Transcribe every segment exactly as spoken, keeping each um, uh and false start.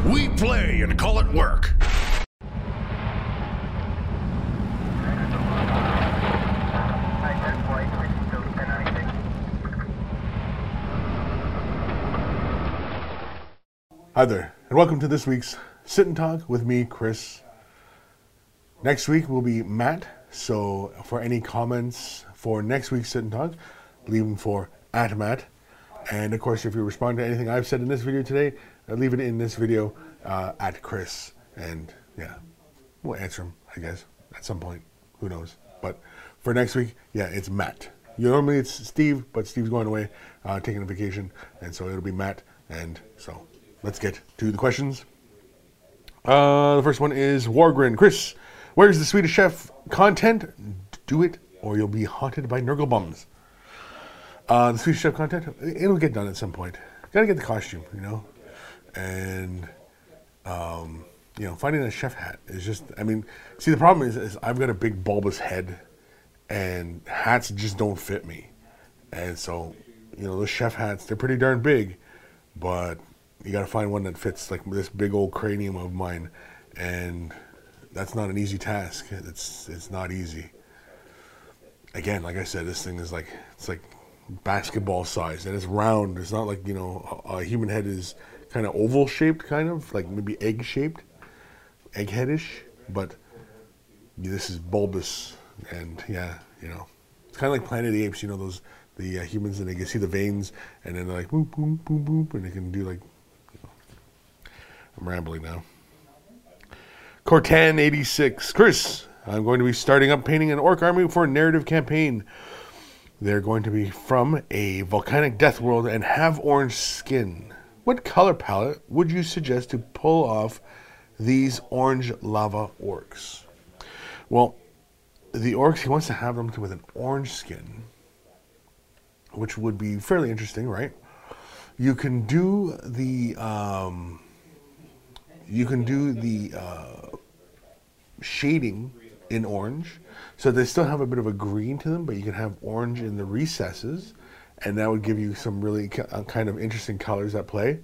We play and call it work. Hi there, and welcome to this week's Sit and Talk with me, Chris. Next week will be Matt, so for any comments for next week's Sit and Talk, leave them for at Matt. And of course, if you respond to anything I've said in this video today, uh, leave it in this video uh, at Chris. And yeah, we'll answer them, I guess, at some point. Who knows? But for next week, yeah, it's Matt. You normally it's Steve, but Steve's going away, uh, taking a vacation, and so it'll be Matt. And so let's get to the questions. Uh, the first one is Wargrin. Chris, where's the Swedish Chef content? Do it, or you'll be haunted by Nurgle bums. Uh, the Swedish Chef content, it'll get done at some point. Gotta get the costume, you know? And, um, you know, finding a chef hat is just, I mean, see, the problem is, is I've got a big bulbous head, and hats just don't fit me. And so, you know, those chef hats, they're pretty darn big, but you got to find one that fits like this big old cranium of mine, and that's not an easy task. It's it's not easy. Again, like I said, this thing is like it's like basketball size, and it's round. It's not like, you know, a, a human head is kind of oval shaped, kind of like maybe egg shaped, egg headish, but this is bulbous, and yeah, you know, it's kind of like Planet of the Apes. You know, those the uh, humans, and they can see the veins, and then they're like boop boop boop boop, and they can do like. I'm rambling now. Cortan eighty-six. Chris, I'm going to be starting up painting an orc army for a narrative campaign. They're going to be from a volcanic death world and have orange skin. What color palette would you suggest to pull off these orange lava orcs? Well, the orcs, he wants to have them with an orange skin, which would be fairly interesting, right? You can do the... Um, You can do the uh, shading in orange, so they still have a bit of a green to them, but you can have orange in the recesses, and that would give you some really uh, kind of interesting colors at play,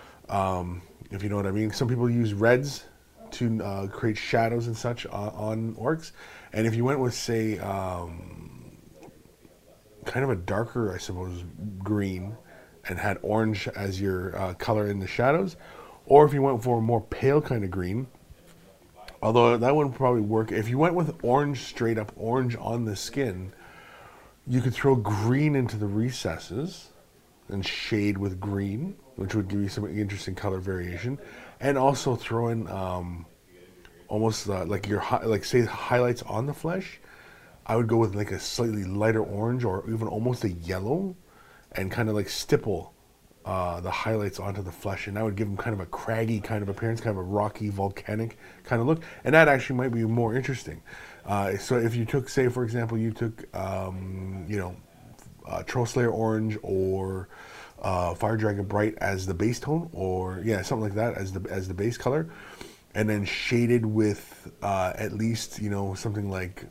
um, if you know what I mean. Some people use reds to uh, create shadows and such on, on orcs, and if you went with, say, um, kind of a darker, I suppose, green, and had orange as your uh, color in the shadows, or if you went for a more pale kind of green, although that wouldn't probably work. If you went with orange, straight up orange on the skin, you could throw green into the recesses and shade with green, which would give you some interesting color variation. And also throw in um, almost uh, like your, like say highlights on the flesh. I would go with like a slightly lighter orange or even almost a yellow, and kind of like stipple Uh, the highlights onto the flesh, and that would give them kind of a craggy kind of appearance, kind of a rocky, volcanic kind of look, and that actually might be more interesting. Uh, so if you took, say, for example, you took, um, you know, uh, Troll Slayer Orange or uh, Fire Dragon Bright as the base tone, or yeah, something like that as the as the base color, and then shaded with uh, at least, you know, something like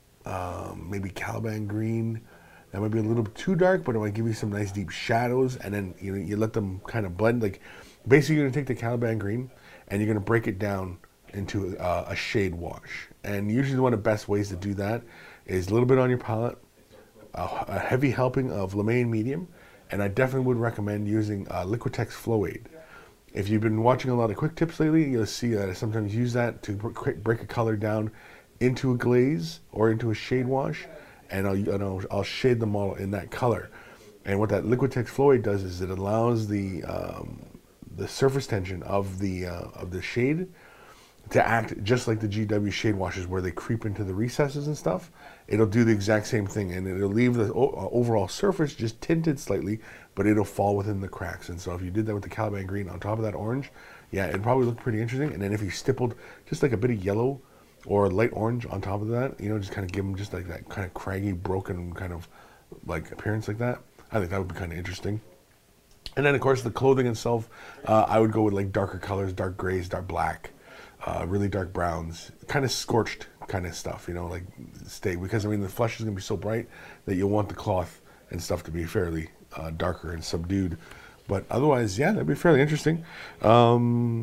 um, maybe Caliban Green. That might be a little bit too dark, but it might give you some nice deep shadows, and then you know you let them kind of blend. Like basically, you're gonna take the Caliban Green and you're gonna break it down into uh, a shade wash. And usually, one of the best ways to do that is a little bit on your palette, a, a heavy helping of Lemaine Medium, and I definitely would recommend using uh, Liquitex Flow Aid. If you've been watching a lot of quick tips lately, you'll see that I sometimes use that to break a color down into a glaze or into a shade wash. And I'll, and I'll, I'll shade the model in that color. And what that Liquitex Flow Aid does is it allows the um, the surface tension of the uh, of the shade to act just like the G W shade washes, where they creep into the recesses and stuff. It'll do the exact same thing, and it'll leave the overall surface just tinted slightly, but it'll fall within the cracks. And so if you did that with the Caliban Green on top of that orange, yeah, it'd probably look pretty interesting. And then if you stippled just like a bit of yellow or light orange on top of that, you know, just kind of give them just like that kind of craggy, broken kind of like appearance like that. I think that would be kind of interesting. And then, of course, the clothing itself, uh, I would go with like darker colors, dark grays, dark black, uh, really dark browns, kind of scorched kind of stuff, you know, like stay, because I mean, the flesh is going to be so bright that you'll want the cloth and stuff to be fairly uh, darker and subdued. But otherwise, yeah, that'd be fairly interesting. Um,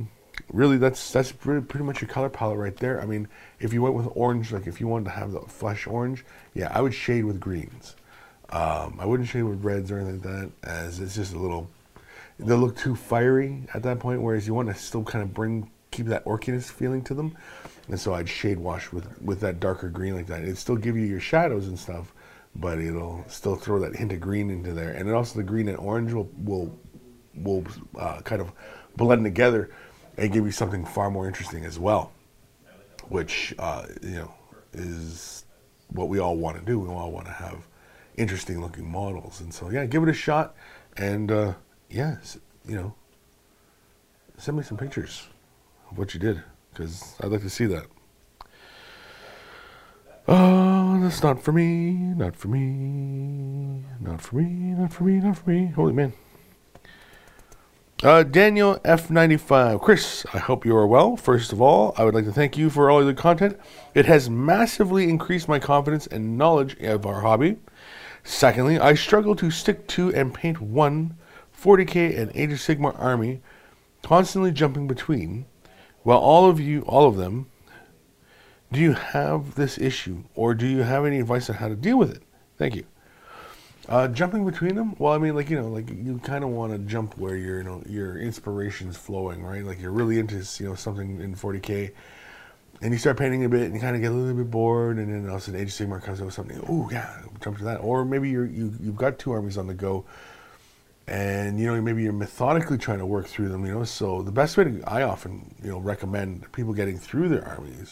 really, that's that's pretty, pretty much your color palette right there. I mean, if you went with orange, like if you wanted to have the flesh orange, yeah, I would shade with greens. Um, I wouldn't shade with reds or anything like that, as it's just a little, they'll look too fiery at that point, whereas you want to still kind of bring, keep that orkiness feeling to them. And so I'd shade wash with, with that darker green like that. It'd still give you your shadows and stuff, but it'll still throw that hint of green into there. And then also the green and orange will, will, will uh, kind of blend together and give you something far more interesting as well, which, uh, you know, is what we all want to do. We all want to have interesting looking models. And so, yeah, give it a shot. And, uh, yeah, you know, send me some pictures of what you did, because I'd like to see that. Oh, that's not for me, not for me, not for me, not for me, not for me. Holy man. Uh, Daniel F ninety-five. Chris, I hope you are well. First of all, I would like to thank you for all of the content. It has massively increased my confidence and knowledge of our hobby. Secondly, I struggle to stick to and paint one forty K and Age of Sigmar army, constantly jumping between. Well, all of you, all of them, do you have this issue, or do you have any advice on how to deal with it? Thank you. Uh, jumping between them? Well, I mean, like, you know, like you kind of want to jump where your, you know, your inspiration's flowing, right? Like you're really into, you know, something in forty K, and you start painting a bit, and you kind of get a little bit bored, and then all of a sudden Age of Sigmar comes up with something. Oh yeah, jump to that. Or maybe you're you you've got two armies on the go, and you know maybe you're methodically trying to work through them. You know, so the best way to, I often you know recommend people getting through their armies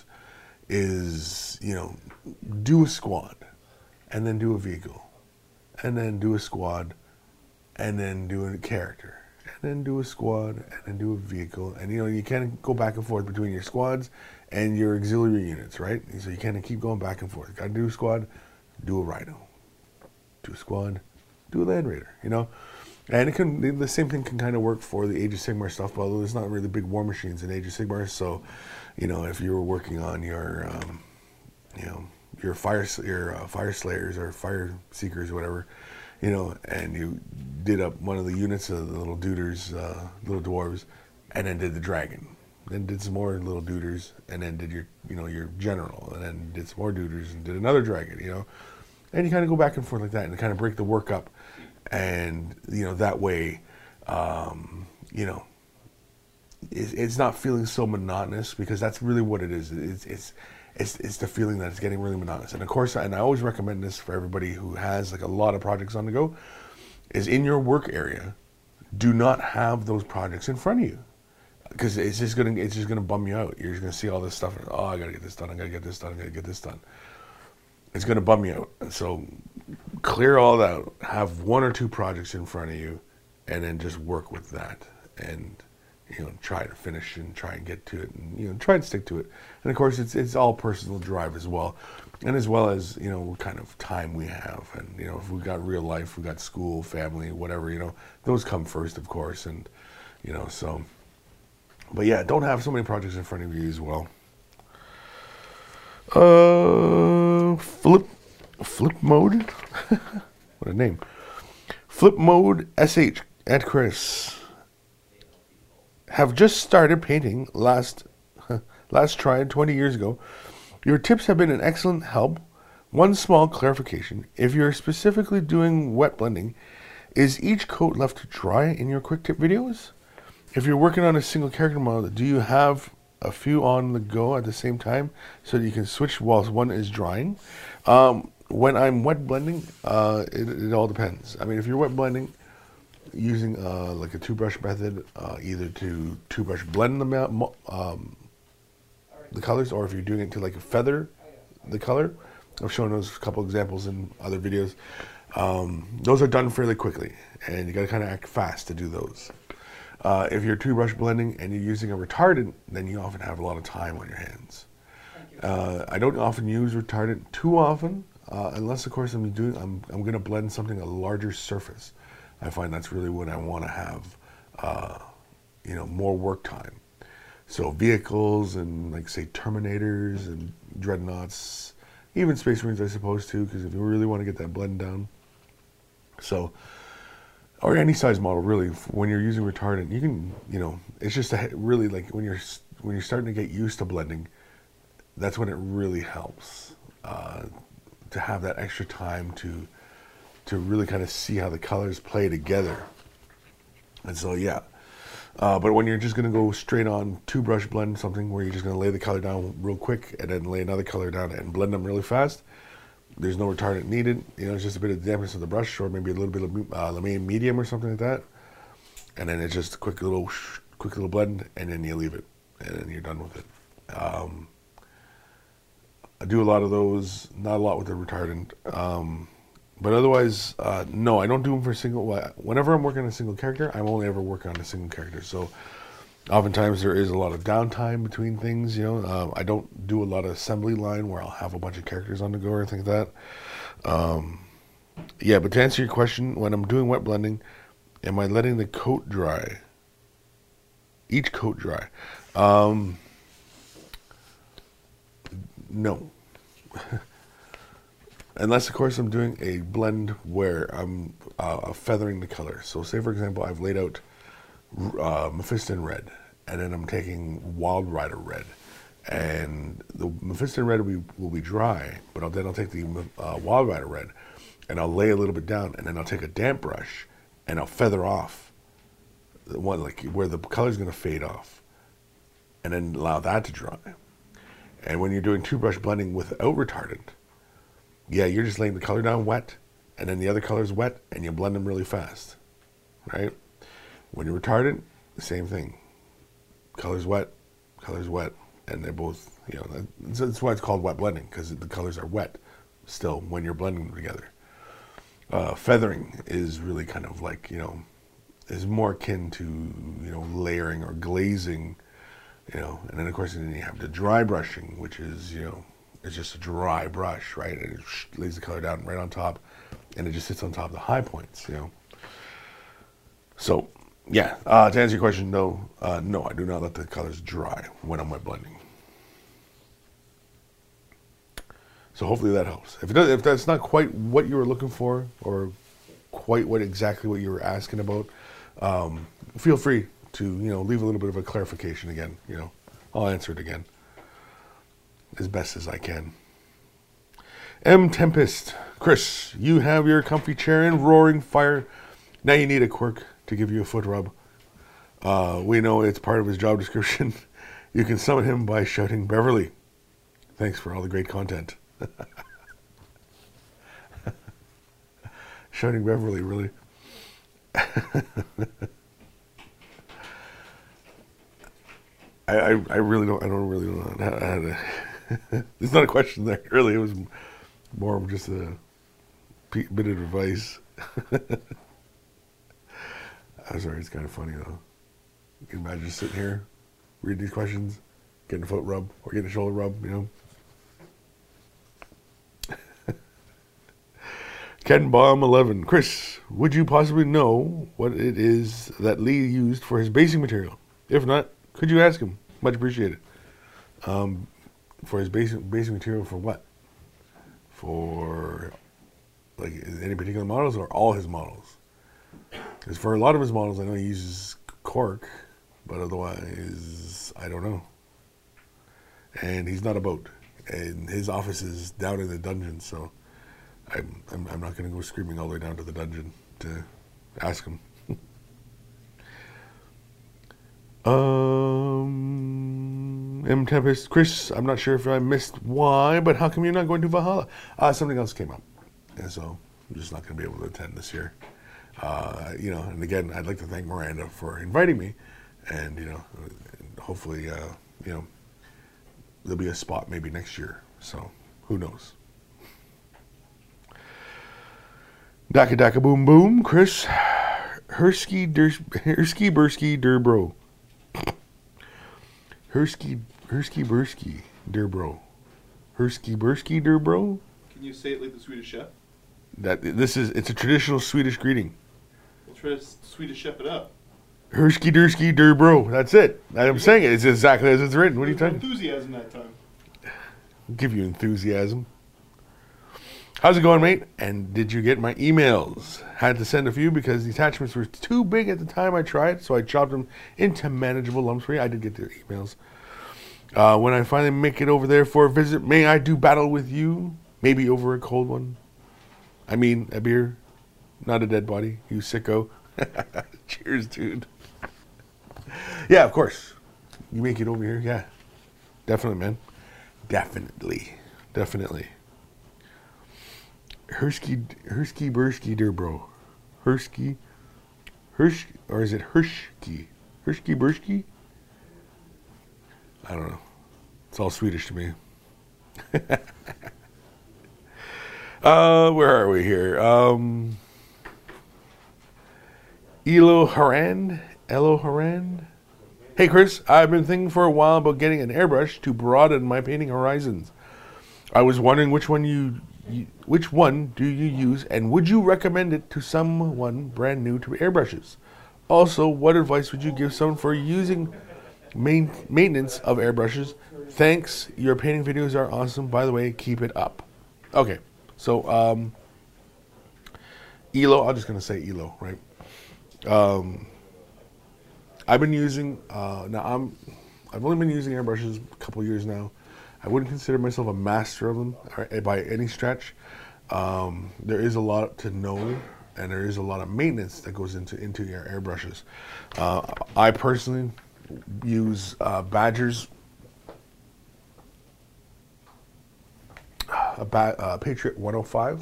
is, you know, do a squad, and then do a vehicle, and then do a squad, and then do a character, and then do a squad, and then do a vehicle. And, you know, you kind go back and forth between your squads and your auxiliary units, right? So you kind of keep going back and forth. Got to do a squad, do a Rhino. Do a squad, do a Land Raider, you know? And it can, the same thing can kind of work for the Age of Sigmar stuff, although there's not really big war machines in Age of Sigmar. So, you know, if you were working on your, um, you know, your fire, your uh, fire slayers or fire seekers or whatever, you know, and you did up one of the units of the little duders, uh, little dwarves, and then did the dragon, then did some more little duders, and then did your, you know, your general, and then did some more duders and did another dragon, you know, and you kind of go back and forth like that, and kind of break the work up. And, you know, that way, um, you know, it's, it's not feeling so monotonous, because that's really what it is. It's, it's, it's, it's the feeling that it's getting really monotonous. And of course, and I always recommend this for everybody who has like a lot of projects on the go, is in your work area, do not have those projects in front of you, because it's just gonna, it's just gonna bum you out. You're just gonna see all this stuff, and, oh, I gotta get this done, I gotta get this done, I gotta get this done. It's going to bum you out. And so clear all that out. Have one or two projects in front of you, and then just work with that. And, you know, try to finish and try and get to it, and, you know, try and stick to it. And of course, it's it's all personal drive as well. And as well as, you know, what kind of time we have. And, you know, if we've got real life, we've got school, family, whatever, you know, those come first, of course. And, you know, so, but yeah, don't have so many projects in front of you as well. Uh, flip, flip mode. What a name. Flip mode S H at Chris. Have just started painting. Last, last tried twenty years ago. Your tips have been an excellent help. One small clarification: if you're specifically doing wet blending, is each coat left to dry in your quick tip videos? If you're working on a single character model, do you have a few on the go at the same time so that you can switch whilst one is drying? Um, when I'm wet blending, uh, it, it all depends. I mean, if you're wet blending using uh, like a two brush method, uh, either to two brush blend the, um, the colors, or if you're doing it to like a feather the color, I've shown those a couple examples in other videos. Um, those are done fairly quickly, and you got to kind of act fast to do those. Uh, if you're two brush blending and you're using a retardant, then you often have a lot of time on your hands. Uh, I don't often use retardant too often, uh, unless of course I'm doing I'm I'm going to blend something a larger surface. I find that's really when I want to have, uh, you know, more work time. So vehicles and like say Terminators and Dreadnoughts, even Space Marines I suppose too, because if you really want to get that blend down. So. or any size model really. When you're using retardant, you can, you know, it's just a, really like when you're when you're starting to get used to blending, that's when it really helps uh, to have that extra time to to really kind of see how the colors play together. And so yeah, uh, but when you're just going to go straight on two brush blend something where you're just going to lay the color down real quick and then lay another color down and blend them really fast, there's no retardant needed. You know, it's just a bit of dampness of the brush or maybe a little bit of uh, Lamian medium or something like that, and then it's just a quick little quick little blend, and then you leave it, and then you're done with it. Um, I do a lot of those, not a lot with the retardant. Um, But otherwise, uh, no, I don't do them for single. Whenever I'm working on a single character, I'm only ever working on a single character. So oftentimes there is a lot of downtime between things, you know. Um, I don't do a lot of assembly line where I'll have a bunch of characters on the go or anything like that. Um, yeah, but to answer your question, when I'm doing wet blending, am I letting the coat dry? Each coat dry? Um, no. Unless, of course, I'm doing a blend where I'm uh, feathering the color. So say, for example, I've laid out uh, Mephiston Red, and then I'm taking Wild Rider Red. And the Mephiston Red will be, will be dry, but I'll, then I'll take the uh, Wild Rider Red, and I'll lay a little bit down, and then I'll take a damp brush, and I'll feather off the one like where the color's going to fade off, and then allow that to dry. And when you're doing two-brush blending without retardant, yeah, you're just laying the color down wet, and then the other color's wet, and you blend them really fast, right? When you're retardant, the same thing. Color's wet, color's wet, and they're both, you know, that's, that's why it's called wet blending, because the colors are wet still when you're blending them together. Uh, feathering is really kind of like, you know, is more akin to, you know, layering or glazing, you know, and then of course then you have the dry brushing, which is, you know, it's just a dry brush, right? And it lays the color down right on top, and it just sits on top of the high points, you know. So, yeah, uh, to answer your question, no, uh, no, I do not let the colors dry when I'm wet blending. So hopefully that helps. If it does, if that's not quite what you were looking for, or quite what exactly what you were asking about, um, feel free to, you know, leave a little bit of a clarification again. You know, I'll answer it again as best as I can. M. Tempest, Chris, you have your comfy chair in roaring fire. Now you need a quirk to give you a foot rub. Uh, we know it's part of his job description. You can summon him by shouting Beverly. Thanks for all the great content. Shouting Beverly, really? I, I I really don't I don't really know how, how to. It's not a question there, really. It was more of just a bit of advice. I'm sorry, it's kind of funny though. You can imagine just sitting here, reading these questions, getting a foot rub or getting a shoulder rub, you know. Ken Bomb eleven. Chris, would you possibly know what it is that Lee used for his basing material? If not, could you ask him? Much appreciated. Um, for his basing, basing material for what? For like any particular models or all his models? Because for a lot of his models, I know he uses cork, but otherwise, I don't know. And he's not a boat. And his office is down in the dungeon, so I'm, I'm, I'm not going to go screaming all the way down to the dungeon to ask him. um, M. Tempest, Chris, I'm not sure if I missed why, but how come you're not going to Valhalla? Uh, something else came up, and so I'm just not going to be able to attend this year. Uh, you know, and again, I'd like to thank Miranda for inviting me, and you know, hopefully, uh, you know, there'll be a spot maybe next year. So who knows? Daka Daka Boom Boom, Chris, Hersky Durs, Hersky Bursky Durbro, Hersky Hersky Bursky Durbro, Hersky Bursky Durbro. Can you say it like the Swedish chef? That this is it's a traditional Swedish greeting. We'll try to Swedish chef it up. Hersky Dursky Durbro. That's it. I'm saying it. It's exactly as it's written. What are you talking? Enthusiasm that time. I'll give you enthusiasm. How's it going, mate? And did you get my emails? Had to send a few because the attachments were too big at the time I tried, so I chopped them into manageable lumps for you. I did get the emails. Uh, when I finally make it over there for a visit, may I do battle with you? Maybe over a cold one. I mean, a beer, not a dead body. You sicko. Cheers, dude. Yeah, of course. You make it over here, yeah. Definitely, man. Definitely. Definitely. Hersky, Hersky, Bursky, dear bro. Hersky, Hersh, or is it Hershky? Hershky, Bursky? I don't know. It's all Swedish to me. uh, where are we here? Um, Elo Haran? Elo Haran? Hey, Chris, I've been thinking for a while about getting an airbrush to broaden my painting horizons. I was wondering which one you, you which one do you use, and would you recommend it to someone brand new to airbrushes? Also, what advice would you give someone for using main, maintenance of airbrushes? Thanks. Your painting videos are awesome. By the way, keep it up. Okay, so um, Elo, I'm just gonna say Elo, right? Um, I've been using uh, now. I'm I've only been using airbrushes a couple years now. I wouldn't consider myself a master of them by any stretch. Um, there is a lot to know, and there is a lot of maintenance that goes into into your airbrushes. Uh, I personally use uh, Badger's a ba uh, Patriot one oh five.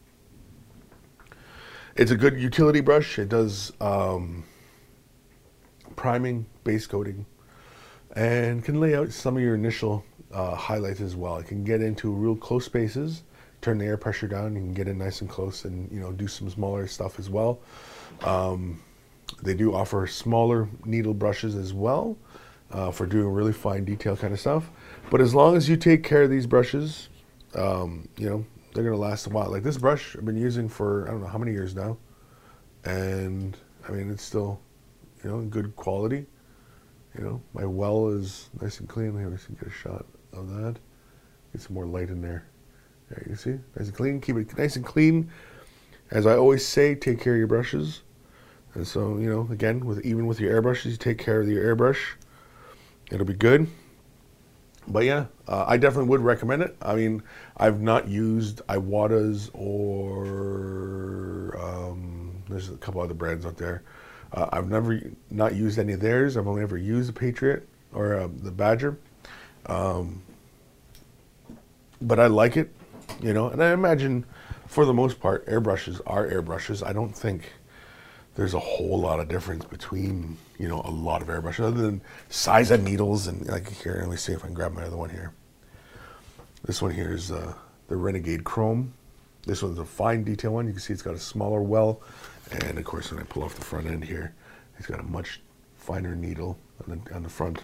It's a good utility brush. It does um, priming, base coating, and can lay out some of your initial uh, highlights as well. It can get into real close spaces, turn the air pressure down, you can get in nice and close, and you know, do some smaller stuff as well. Um, they do offer smaller needle brushes as well uh, for doing really fine detail kind of stuff. But as long as you take care of these brushes, um, you know, they're gonna last a while. Like this brush I've been using for I don't know how many years now, and I mean it's still, you know, good quality. You know, my well is nice and clean. Let me see, get a shot of that. Get some more light in there. There, you see, nice and clean. Keep it nice and clean. As I always say, take care of your brushes. And so, you know, again, with even with your airbrushes, you take care of your airbrush. It'll be good. But yeah, uh, I definitely would recommend it. I mean, I've not used Iwata's or um, there's a couple other brands out there. Uh, I've never not used any of theirs. I've only ever used the Patriot or uh, the Badger. Um, but I like it, you know, and I imagine for the most part, airbrushes are airbrushes. I don't think there's a whole lot of difference between, you know, a lot of airbrushes other than size of needles. And like here, let me see if I can grab my other one here. This one here is uh, the Renegade Chrome. This one's a fine detail one. You can see it's got a smaller well. And of course, when I pull off the front end here, it's got a much finer needle on the, on the front.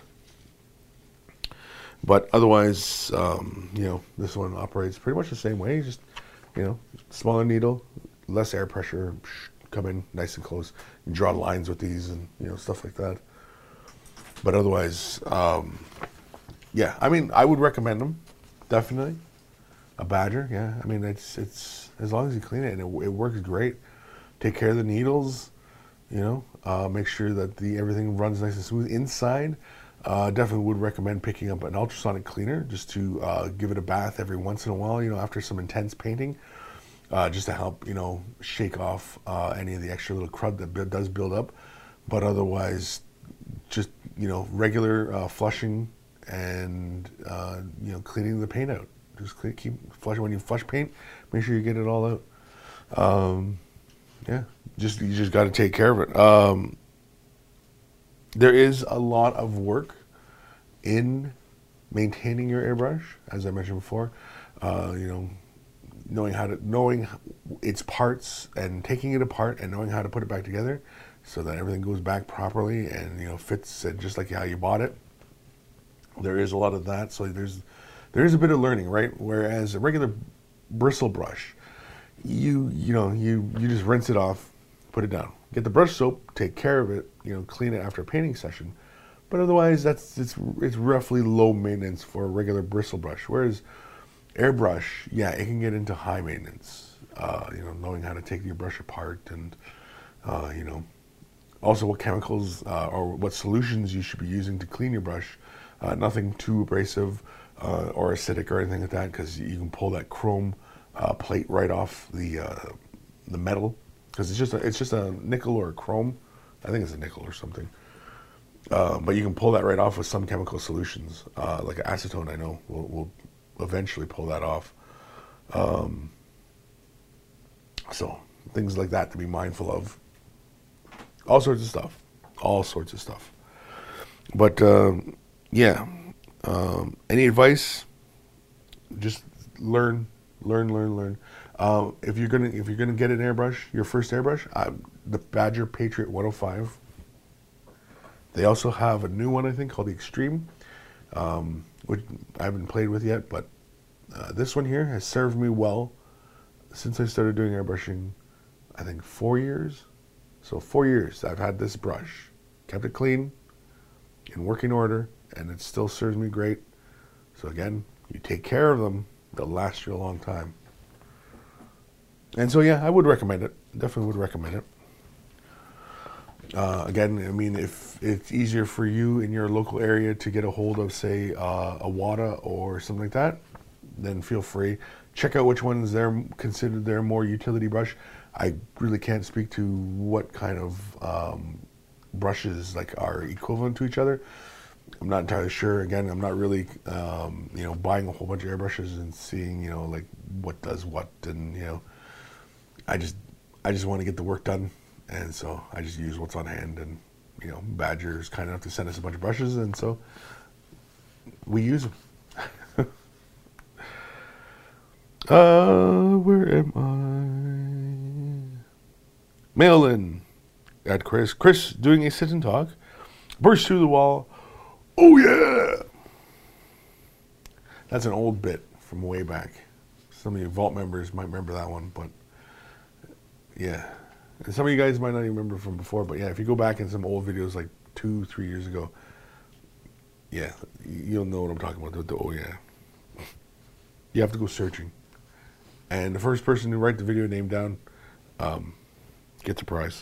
But otherwise, um, you know, this one operates pretty much the same way. Just, you know, smaller needle, less air pressure, come in nice and close. You draw lines with these and, you know, stuff like that. But otherwise, um, yeah, I mean, I would recommend them, definitely. A Badger, yeah. I mean, it's, it's as long as you clean it and it, it works great. Take care of the needles, you know, uh, make sure that the everything runs nice and smooth inside. Uh, definitely would recommend picking up an ultrasonic cleaner just to uh, give it a bath every once in a while, you know, after some intense painting, uh, just to help, you know, shake off uh, any of the extra little crud that does build up. But otherwise, just, you know, regular uh, flushing and, uh, you know, cleaning the paint out. Just clean, keep flushing. When you flush paint, make sure you get it all out. Um, yeah, just you just got to take care of it. Um, there is a lot of work in maintaining your airbrush, as I mentioned before. Uh, you know, knowing how to knowing its parts and taking it apart and knowing how to put it back together, so that everything goes back properly and, you know, fits just like how you bought it. There is a lot of that, so there's there is a bit of learning, right? Whereas a regular bristle brush, you you know you you just rinse it off, put it down, get the brush soap, take care of it, you know, clean it after a painting session. But otherwise, that's it's it's roughly low maintenance for a regular bristle brush. Whereas Airbrush, yeah, it can get into high maintenance. Uh, you know, knowing how to take your brush apart and, uh, you know, also what chemicals uh, or what solutions you should be using to clean your brush. Uh, nothing too abrasive uh, or acidic or anything like that, because you can pull that chrome uh, plate right off the uh, the metal, because it's just a, it's just a nickel or a chrome. I think it's a nickel or something. Uh, but you can pull that right off with some chemical solutions, uh, like acetone. I know will will eventually pull that off. Um, so things like that to be mindful of. All sorts of stuff, all sorts of stuff. But um, yeah, um, any advice? Just learn, learn, learn, learn. Uh, if you're gonna if you're gonna get an airbrush, your first airbrush, uh, the Badger Patriot one oh five. They also have a new one, I think, called the Extreme, um, which I haven't played with yet. But uh, this one here has served me well since I started doing airbrushing. I think four years. So four years I've had this brush, kept it clean, in working order, and it still serves me great. So again, you take care of them, they'll last you a long time. And so yeah, I would recommend it. Definitely would recommend it. Uh, again, I mean, if it's easier for you in your local area to get a hold of, say, uh, a Wada or something like that, then feel free. Check out which ones they're considered their more utility brush. I really can't speak to what kind of um, brushes like are equivalent to each other. I'm not entirely sure. Again, I'm not really, um, you know, buying a whole bunch of airbrushes and seeing, you know, like what does what, and you know, I just, I just want to get the work done, and so I just use what's on hand. And you know, Badger's kind enough to send us a bunch of brushes, and so we use them. uh, where am I? Mail in at Chris. Chris doing a sit and talk. Burst through the wall. Oh yeah! That's an old bit from way back. Some of you Vault members might remember that one, but yeah. And some of you guys might not even remember from before, but yeah, if you go back in some old videos like two, three years ago, yeah, you'll know what I'm talking about. The, the, oh yeah. You have to go searching. And the first person to write the video name down um, gets a prize.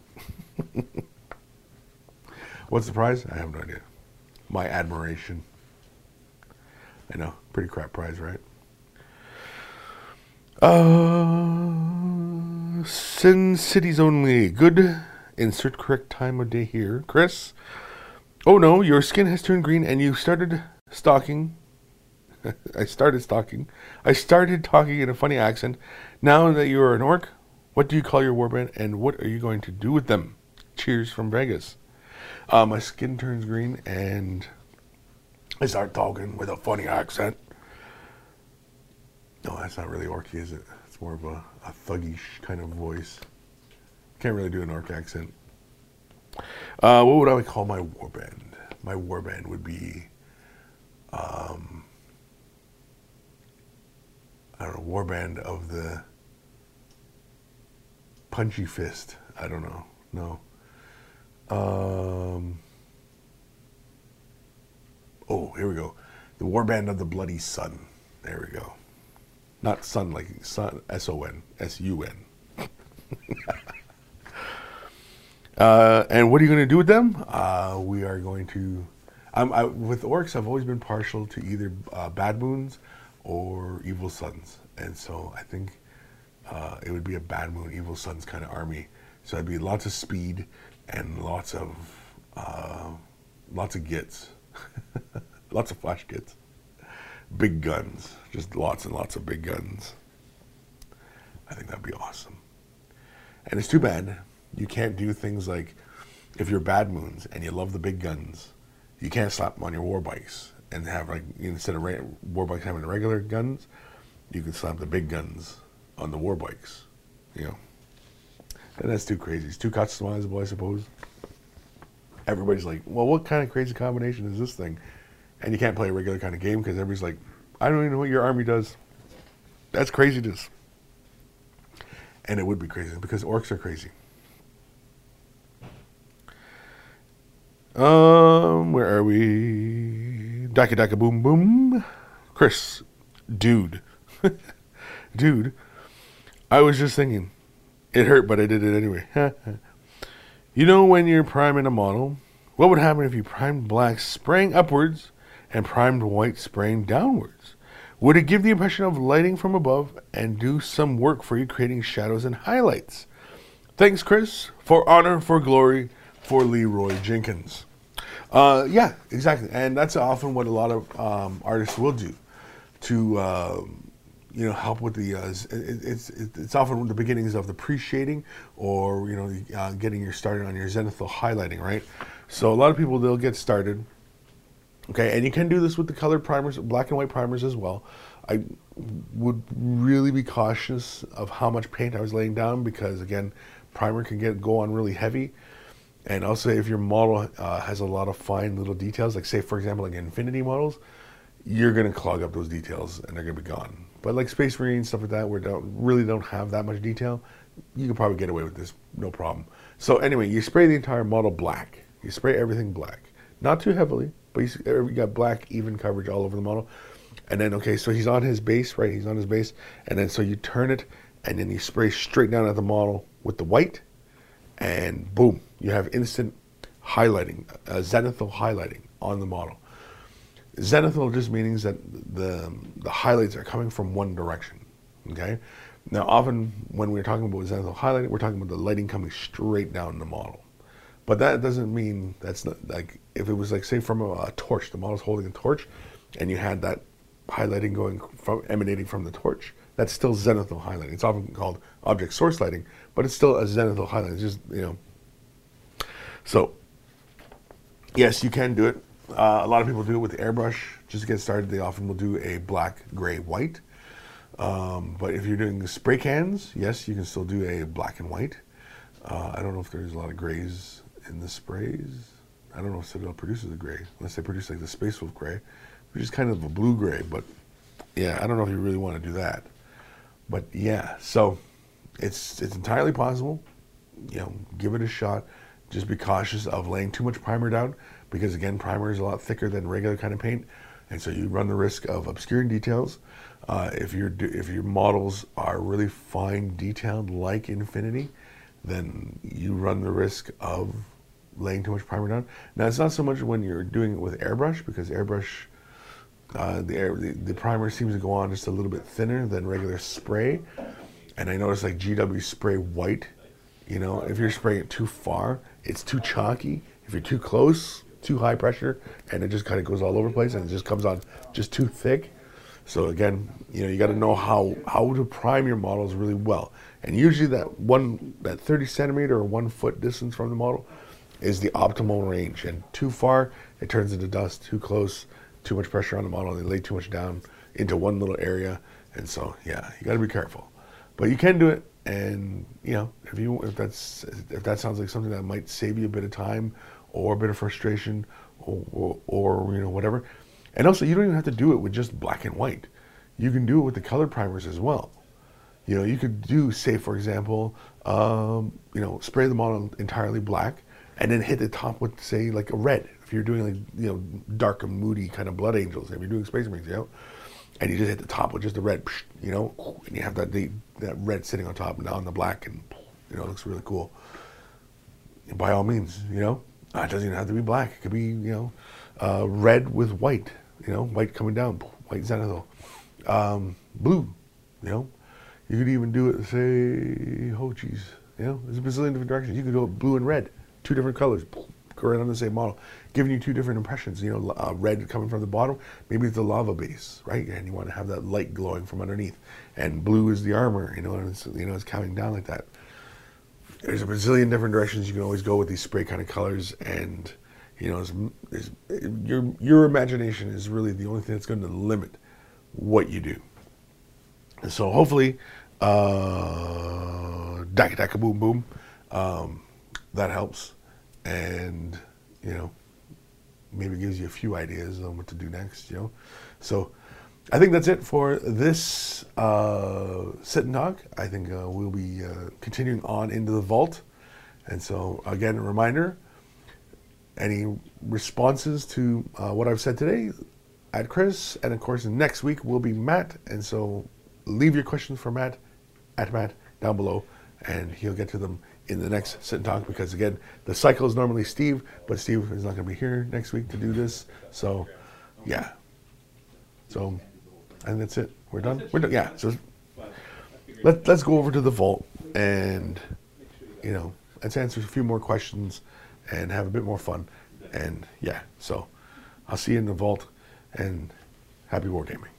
What's the prize? I have no idea. My admiration. I know, pretty crap prize, right? Uh, Sin Cities only. Good. Insert correct time of day here. Chris. Oh no, your skin has turned green and you started stalking. I started stalking. I started talking in a funny accent. Now that you are an orc, what do you call your warband and what are you going to do with them? Cheers from Vegas. Uh, my skin turns green and I start talking with a funny accent. No, that's not really orky, is it? It's more of a, a thuggish kind of voice. Can't really do an orc accent. Uh, what would I call my warband? My warband would be, um, I don't know, warband of the punchy fist. I don't know. No. Um, oh, here we go. The warband of the bloody sun. There we go. Not sun like sun, S O N, S U N. uh, and what are you going to do with them? Uh, we are going to, um, I, with orcs, I've always been partial to either uh, Bad Moons or Evil Suns. And so I think uh, it would be a Bad Moon, Evil Suns kind of army. So it'd be lots of speed and lots of, uh, lots of gits. Lots of flash gits. Big guns. Just lots and lots of big guns. I think that'd be awesome. And it's too bad you can't do things like, if you're Bad Moons and you love the big guns, you can't slap them on your war bikes and have, like, instead of ra- war bikes having the regular guns, you can slap the big guns on the war bikes, you know. And that's too crazy. It's too customizable, I suppose. Everybody's like, well, what kind of crazy combination is this thing? And you can't play a regular kind of game because everybody's like, I don't even know what your army does. That's craziness. And it would be crazy because orcs are crazy. Um, where are we? Daka Daka Boom Boom. Chris, Dude. Dude, I was just thinking. It hurt, but I did it anyway. You know when you're priming a model, what would happen if you primed black spraying upwards and primed white spraying downwards? Would it give the impression of lighting from above and do some work for you creating shadows and highlights? Thanks, Chris, for honor, for glory, for Leroy Jenkins. Uh, yeah, exactly. And that's often what a lot of um, artists will do to, uh, you know, help with the, uh, it, it's it's often the beginnings of the pre-shading or, you know, uh, getting your started on your zenithal highlighting, right? So a lot of people, they'll get started. Okay, and you can do this with the colored primers, black and white primers as well. I would really be cautious of how much paint I was laying down because, again, primer can get go on really heavy. And also, if your model uh, has a lot of fine little details, like say, for example, like Infinity models, you're going to clog up those details and they're going to be gone. But like Space Marine, stuff like that, where don't really don't have that much detail, you can probably get away with this, no problem. So anyway, you spray the entire model black. You spray everything black. Not too heavily, but you, you got black, even coverage all over the model. And then, okay, so he's on his base, right? He's on his base. And then so you turn it, and then you spray straight down at the model with the white, and boom, you have instant highlighting, uh, zenithal highlighting on the model. Zenithal just means that the the highlights are coming from one direction, okay? Now, often when we're talking about zenithal highlighting, we're talking about the lighting coming straight down the model. But that doesn't mean that's not, like, if it was like, say, from a, a torch, the model's holding a torch, and you had that highlighting going from, emanating from the torch, that's still zenithal highlighting. It's often called object source lighting, but it's still a zenithal highlighting. It's just, you know. So, yes, you can do it. Uh, a lot of people do it with airbrush. Just to get started, they often will do a black, gray, white. Um, but if you're doing spray cans, yes, you can still do a black and white. Uh, I don't know if there's a lot of grays in the sprays. I don't know if Citadel produces a gray, unless they produce like the Space Wolf gray, which is kind of a blue gray. But yeah, I don't know if you really want to do that. But yeah, so it's it's entirely possible. You know, give it a shot. Just be cautious of laying too much primer down, because again, primer is a lot thicker than regular kind of paint, and so you run the risk of obscuring details. Uh, if your if your models are really fine detailed like Infinity, then you run the risk of laying too much primer down. Now, it's not so much when you're doing it with airbrush, because airbrush, uh, the, air, the the primer seems to go on just a little bit thinner than regular spray. And I noticed like G W spray white, you know, if you're spraying it too far, it's too chalky. If you're too close, too high pressure, and it just kind of goes all over the place, and it just comes on just too thick. So again, you know, you got to know how how to prime your models really well. And usually that one, that thirty centimeter or one foot distance from the model is the optimal range. And too far, it turns into dust. Too close, too much pressure on the model. They lay too much down into one little area. And so, yeah, you got to be careful. But you can do it. And, you know, if you if that's if that sounds like something that might save you a bit of time or a bit of frustration or, or, or you know, whatever. And also, you don't even have to do it with just black and white. You can do it with the color primers as well. You know, you could do, say, for example, um, you know, spray the model entirely black and then hit the top with, say, like a red. If you're doing, like, you know, dark and moody kind of Blood Angels, if you're doing Space Marines, you know, and you just hit the top with just the red, you know, and you have that the, that red sitting on top and down the black, and, you know, it looks really cool. And by all means, you know, uh, it doesn't even have to be black. It could be, you know, uh, red with white, you know, white coming down, white zenithal. Um, blue, you know. You could even do it, say, oh geez, you know, there's a bazillion different directions. You could go blue and red, two different colors, go right on the same model, giving you two different impressions. You know, uh, red coming from the bottom, maybe it's the lava base, right? And you want to have that light glowing from underneath. And blue is the armor, you know, and it's, you know, it's coming down like that. There's a bazillion different directions you can always go with these spray kind of colors, and, you know, it's, it's, your your imagination is really the only thing that's going to limit what you do. And so hopefully, uh, daka daka boom boom, um, that helps, and, you know, maybe gives you a few ideas on what to do next, you know. So I think that's it for this uh, sit and talk. I think uh, we'll be uh, continuing on into the vault. And so again, a reminder, any responses to uh, what I've said today, at Chris. And of course, next week will be Matt. And so leave your questions for Matt at Matt down below, and he'll get to them in the next Sit and Talk, because again, the cycle is normally Steve, but Steve is not going to be here next week to do this. So, yeah. So, and that's it. We're done. We're done. Yeah. So let let's go over to the vault and, you know, let's answer a few more questions and have a bit more fun. And yeah, so I'll see you in the vault, and happy wargaming.